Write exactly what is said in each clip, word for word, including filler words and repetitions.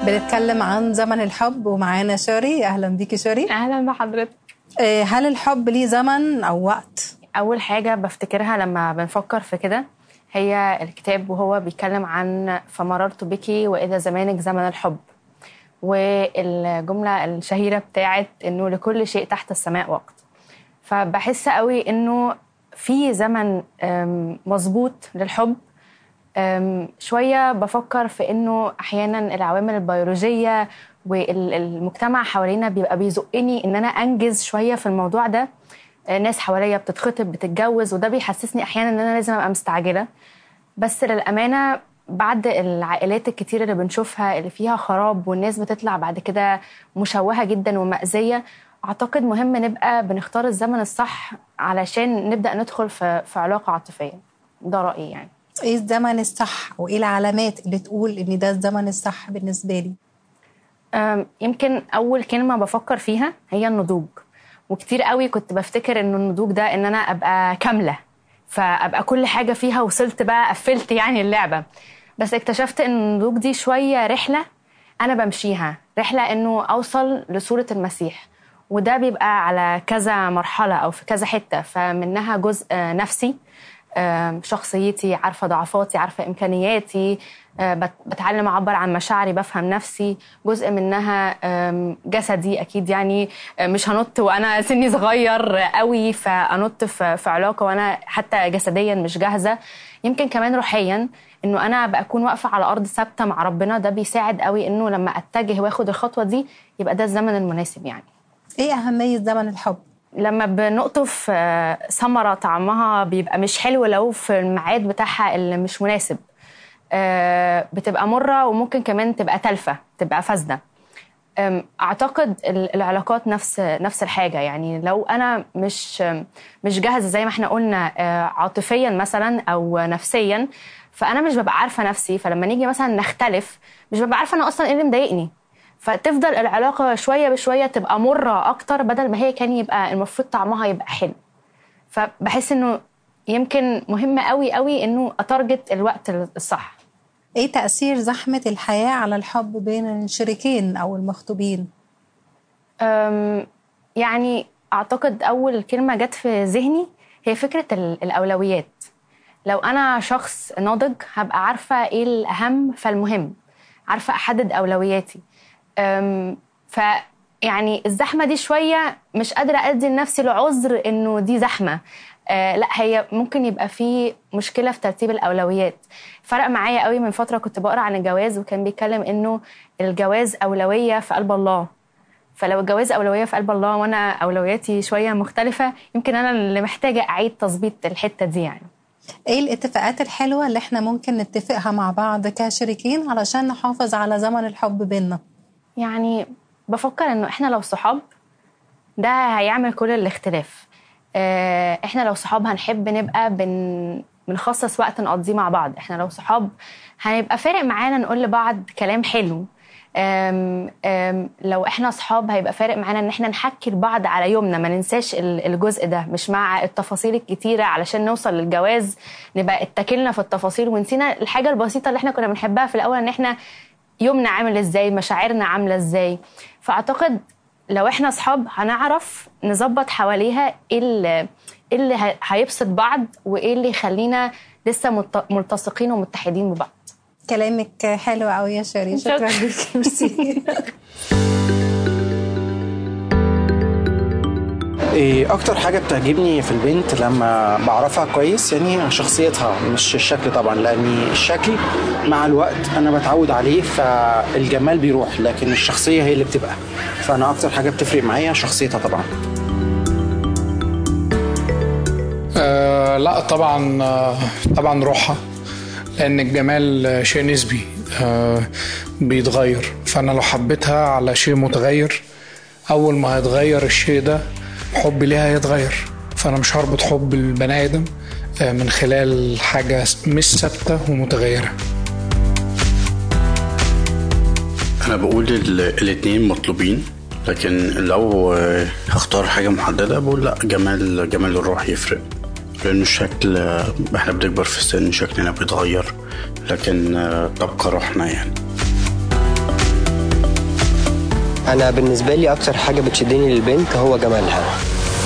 بنتكلم عن زمن الحب ومعانا شوري. أهلا بيكي شوري. أهلا بحضرتك. هل الحب ليه زمن أو وقت؟ أول حاجة بفتكرها لما بنفكر في كده هي الكتاب وهو بيتكلم عن فمررت بك وإذا زمانك زمن الحب، والجملة الشهيرة بتاعت إنه لكل شيء تحت السماء وقت. فبحس قوي إنه في زمن مظبوط للحب. شوية بفكر في إنه أحياناً العوامل البيولوجية والمجتمع حوالينا بيبقى بيزقني إن أنا أنجز شوية في الموضوع ده. ناس حواليا بتتخطب بتتجوز وده بيحسسني أحياناً إن أنا لازم أبقى مستعجلة. بس للأمانة بعد العائلات الكتير اللي بنشوفها اللي فيها خراب والناس بتطلع بعد كده مشوهة جداً ومأزية، أعتقد مهم نبقى بنختار الزمن الصح علشان نبدأ ندخل في, في علاقة عاطفية. ده رأيي يعني. ايه الزمن الصح وايه العلامات اللي تقول ان ده الزمن الصح بالنسبه لي؟ يمكن اول كلمه بفكر فيها هي النضوج، وكتير قوي كنت بفتكر ان النضوج ده ان انا ابقى كامله، فابقى كل حاجه فيها وصلت بقى قفلت يعني اللعبه. بس اكتشفت ان النضوج دي شويه رحله انا بمشيها، رحله انه اوصل لصوره المسيح، وده بيبقى على كذا مرحله او في كذا حته. فمنها جزء نفسي، شخصيتي، عارفة ضعفاتي، عارفة إمكانياتي، بتعلم أعبر عن مشاعري، بفهم نفسي. جزء منها جسدي أكيد، يعني مش هنط وأنا سني صغير قوي فأنط في علاقة وأنا حتى جسديا مش جاهزة. يمكن كمان روحيا إنه أنا بكون واقفة على أرض ثابتة مع ربنا، ده بيساعد قوي إنه لما أتجه وأخد الخطوة دي يبقى ده الزمن المناسب. يعني إيه أهمية زمن الحب؟ لما بنقطف ثمرة طعمها بيبقى مش حلو لو في الميعاد بتاعها اللي مش مناسب، بتبقى مرة وممكن كمان تبقى تلفة، تبقى فاسدة. أعتقد العلاقات نفس نفس الحاجة. يعني لو أنا مش مش جاهزة زي ما احنا قلنا عاطفيا مثلا أو نفسيا، فأنا مش ببقى عارفة نفسي. فلما نيجي مثلا نختلف مش ببقى عارفة أنا أصلا إيه اللي مضايقني، فتفضل العلاقة شوية بشوية تبقى مرة أكتر بدل ما هي كان يبقى المفروض طعمها يبقى حلو. فبحس إنه يمكن مهم قوي قوي إنه أتارجت الوقت الصح. إيه تأثير زحمة الحياة على الحب بين الشريكين أو المخطوبين؟ يعني أعتقد أول كلمة جت في ذهني هي فكرة الأولويات. لو أنا شخص ناضج هبقى عارفة إيه الأهم فالمهم، عارفة أحدد أولوياتي. ف يعني الزحمة دي شوية مش قادرة أدي لنفسي العذر إنه دي زحمة. آه لا، هي ممكن يبقى في مشكلة في ترتيب الأولويات. فرق معايا قوي من فترة كنت بقرأ عن الجواز وكان بيتكلم إنه الجواز أولوية في قلب الله. فلو الجواز أولوية في قلب الله وأنا أولوياتي شوية مختلفة، يمكن أنا اللي محتاجة أعيد تظبيط الحتة دي. يعني ايه الاتفاقات الحلوة اللي احنا ممكن نتفقها مع بعض كشريكين علشان نحافظ على زمن الحب بيننا؟ يعني بفكر انه احنا لو صحاب ده هيعمل كل الاختلاف. اه احنا لو صحاب هنحب نبقى بن بنخصص وقت نقضيه مع بعض. احنا لو صحاب هنبقى فارق معانا نقول لبعض كلام حلو. أم أم لو احنا صحاب هيبقى فارق معانا ان احنا نحكي لبعض على يومنا، ما ننساش الجزء ده، مش مع التفاصيل الكتيرة علشان نوصل للجواز نبقى اتكلنا في التفاصيل ونسينا الحاجة البسيطة اللي احنا كنا بنحبها في الاول، ان احنا يومنا عامل ازاي، مشاعرنا عاملة ازاي. فاعتقد لو احنا صحاب هنعرف نظبط حواليها ايه اللي, اللي هيبسط بعض وايه اللي يخلينا لسه ملتصقين ومتحدين ببعض. كلامك حلو قوي يا شيرين، شكرا لك. ميرسي. ايه اكتر حاجه بتعجبني في البنت لما بعرفها كويس؟ يعني شخصيتها مش الشكل طبعا، لان الشكل مع الوقت انا بتعود عليه فالجمال بيروح، لكن الشخصيه هي اللي بتبقى. فانا اكتر حاجه بتفرق معايا شخصيتها طبعا. آه لا طبعا، آه طبعا روحها، لان الجمال شيء نسبي آه بيتغير. فانا لو حبيتها على شيء متغير، اول ما هيتغير الشيء ده حبي ليها هيتغير. فانا مش هربط حب البني ادم آه من خلال حاجه مش ثابته ومتغيره. انا بقول الاثنين مطلوبين، لكن لو هختار حاجه محدده بقول لا، جمال جمال الروح يفرق، لأنه الشكل احنا بنكبر في السن شكلنا بيتغير، لكن تبقى روحنا يعني. انا بالنسبه لي اكتر حاجه بتشدني للبنت هو جمالها.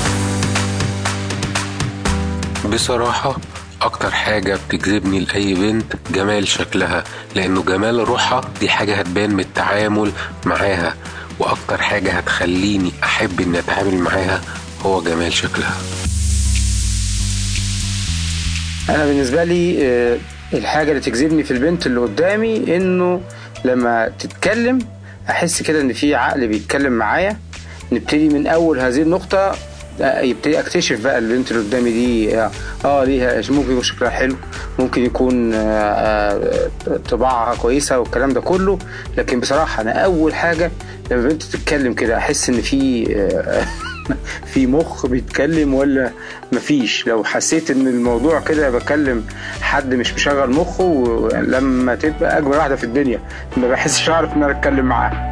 بصراحه اكتر حاجه بتجذبني لاي بنت جمال شكلها، لانه جمال روحها دي حاجه هتبان من التعامل معاها، واكتر حاجه هتخليني احب اني اتعامل معاها هو جمال شكلها. انا بالنسبه لي الحاجه اللي تجذبني في البنت اللي قدامي انه لما تتكلم احس كده ان في عقل بيتكلم معايا. نبتدي من اول هذه النقطه يبتدي اكتشف بقى البنت اللي قدامي دي اه ليها ممكن يكون شكلها حلو، ممكن يكون آه طباعها كويسه والكلام ده كله. لكن بصراحه انا اول حاجه لما البنت تتكلم كده احس ان في آه في مخ بيتكلم ولا مفيش. لو حسيت ان الموضوع كده بكلم حد مش مشغل مخه، لما تبقى اجمل واحده في الدنيا ما بحسش اعرف ان انا اتكلم معاها.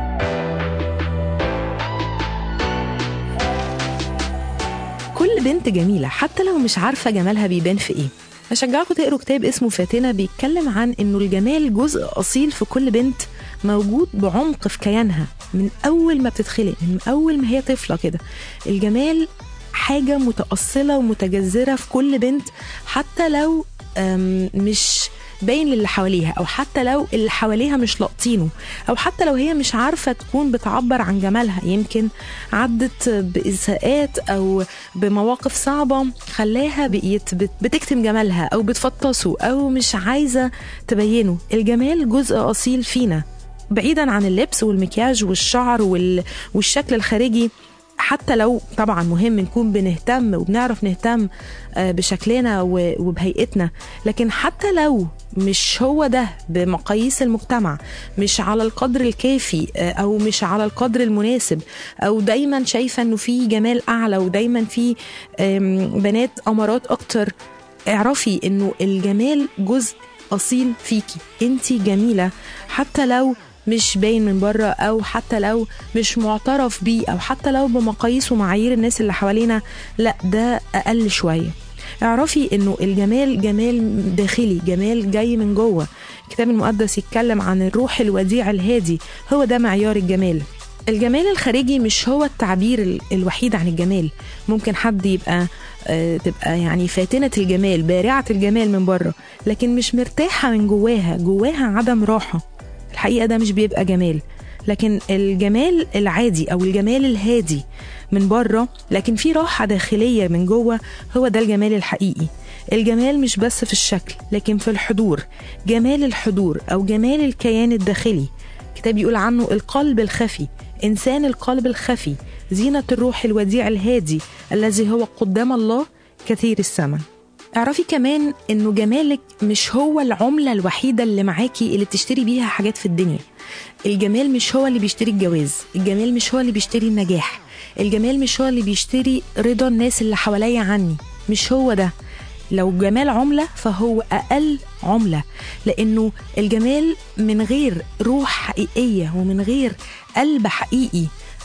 كل بنت جميلة حتى لو مش عارفة جمالها بيبان في ايه. أشجعكم تقروا كتاب اسمه فاتنة بيتكلم عن انه الجمال جزء اصيل في كل بنت، موجود بعمق في كيانها من اول ما بتتخلق، من اول ما هي طفلة كده. الجمال حاجة متأصلة ومتجذرة في كل بنت، حتى لو مش باين للي حواليها، او حتى لو اللي حواليها مش لاقطينه، او حتى لو هي مش عارفة تكون بتعبر عن جمالها. يمكن عدت بإساءات او بمواقف صعبة خلاها بقيت بتكتم جمالها او بتفطسه او مش عايزة تبينه. الجمال جزء اصيل فينا، بعيدا عن اللبس والمكياج والشعر والشكل الخارجي. حتى لو طبعا مهم نكون بنهتم وبنعرف نهتم بشكلنا وبهيئتنا، لكن حتى لو مش هو ده بمقاييس المجتمع، مش على القدر الكافي او مش على القدر المناسب، او دايما شايفة انه في جمال اعلى ودايما في بنات امارات اكتر، اعرفي انه الجمال جزء اصيل فيكي. انتي جميلة حتى لو مش باين من بره، او حتى لو مش معترف بيه، او حتى لو بمقاييس ومعايير الناس اللي حوالينا، لا ده اقل شوية. اعرفي انه الجمال جمال داخلي، جمال جاي من جوه. الكتاب المقدس يتكلم عن الروح الوديع الهادي، هو ده معيار الجمال. الجمال الخارجي مش هو التعبير الوحيد عن الجمال. ممكن حد يبقى آه تبقى يعني فاتنة الجمال، بارعة الجمال من بره، لكن مش مرتاحة من جواها، جواها عدم راحة. الحقيقة ده مش بيبقى جمال. لكن الجمال العادي أو الجمال الهادي من بره لكن في راحة داخلية من جوه، هو ده الجمال الحقيقي. الجمال مش بس في الشكل لكن في الحضور، جمال الحضور أو جمال الكيان الداخلي. كتاب يقول عنه القلب الخفي، إنسان القلب الخفي زينة الروح الوديع الهادي الذي هو قدام الله كثير الثمن. اعرفي كمان انه جمالك مش هو العملة الوحيدة اللي معاكي اللي بتشتري بيها حاجات في الدنيا. الجمال مش هو اللي بيشتري الجواز، الجمال مش هو اللي بيشتري النجاح، الجمال مش هو اللي بيشتري رضا الناس اللي حواليا عني، مش هو ده. لو جمال عملة فهو أقل عملة، لأنه الجمال من غير روح حقيقية ومن غير قلب حقيقي،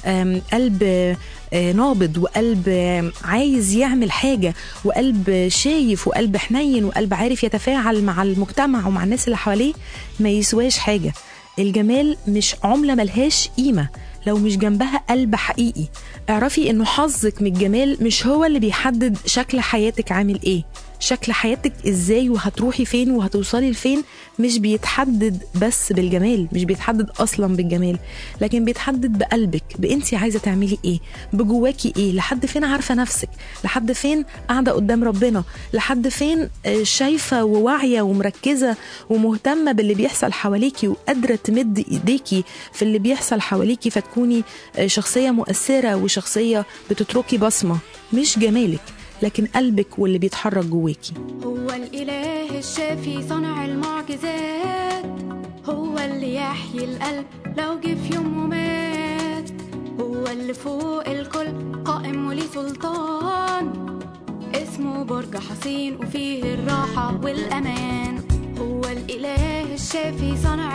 قلب نابض وقلب عايز يعمل حاجة وقلب شايف وقلب حنين وقلب عارف يتفاعل مع المجتمع ومع الناس اللي حواليه، ما يسواش حاجة. الجمال مش عملة ملهاش قيمة لو مش جنبها قلب حقيقي. اعرفي انه حظك من الجمال مش هو اللي بيحدد شكل حياتك عامل ايه. شكل حياتك ازاي وهتروحي فين وهتوصلي لفين مش بيتحدد بس بالجمال، مش بيتحدد اصلا بالجمال، لكن بيتحدد بقلبك، بانتي عايزة تعملي ايه، بجواكي ايه، لحد فين عارفة نفسك، لحد فين قاعدة قدام ربنا، لحد فين شايفة وواعية ومركزة ومهتمة باللي بيحصل حواليكي وقادرة تمد ايديكي في اللي بيحصل حواليكي فتكوني شخصية مؤثرة وشخصية بتتركي بصمة. مش جمالك لكن قلبك واللي بيتحرك جواكي. هو الإله الشافي صنع المعجزات، هو اللي يحيي القلب لو جه في يوم ومات، هو اللي فوق الكل قائم وليه سلطان، اسمه برج حصين وفيه الراحة والأمان. هو الإله الشافي صنع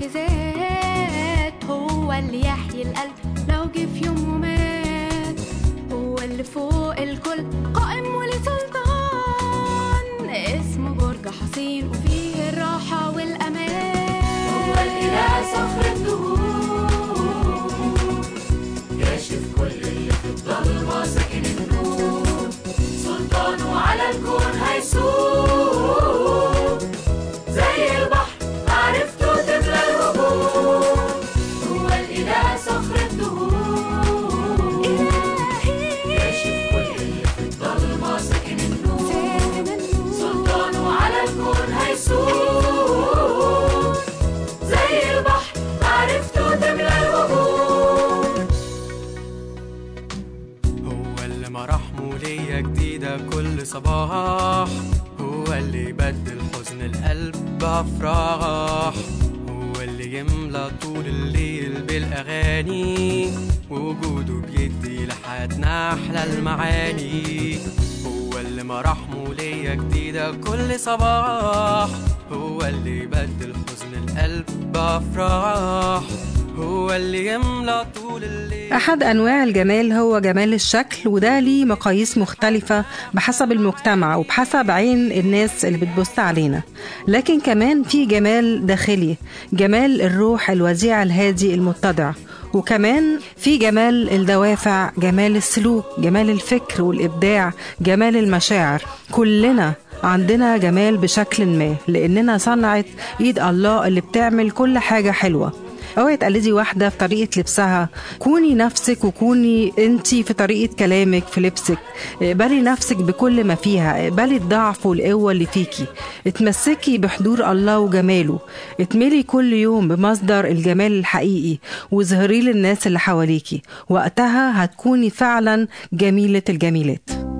المعجزات، هو اللي يحيي القلب لو جه في يوم ومات، هو اللي فوق الكل قائم وليه سلطان، اسمه برج حصين وفيه الراحة والأمان. هو الإله صخر الدهور، بأفراح، هو اللي يملى طول الليل بالأغاني، وجوده بيدي لحياتنا أحلى المعاني. هو اللي مراحمه ليا جديدة كل صباح، هو اللي يبدل حزن القلب بأفراح، هو اللي يملى طول الليل. أحد أنواع الجمال هو جمال الشكل، وده ليه مقاييس مختلفة بحسب المجتمع وبحسب عين الناس اللي بتبص علينا. لكن كمان في جمال داخلي، جمال الروح الوديع الهادي المتضع، وكمان في جمال الدوافع، جمال السلوك، جمال الفكر والإبداع، جمال المشاعر. كلنا عندنا جمال بشكل ما، لأننا صنعت إيد الله اللي بتعمل كل حاجة حلوة. اوعي تقلدي واحدة في طريقة لبسها، كوني نفسك وكوني انتي في طريقة كلامك، في لبسك. اقبلي نفسك بكل ما فيها، اقبلي الضعف والقوة اللي فيكي، اتمسكي بحضور الله وجماله، اتملي كل يوم بمصدر الجمال الحقيقي واظهري للناس اللي حواليكي. وقتها هتكوني فعلا جميلة الجميلات.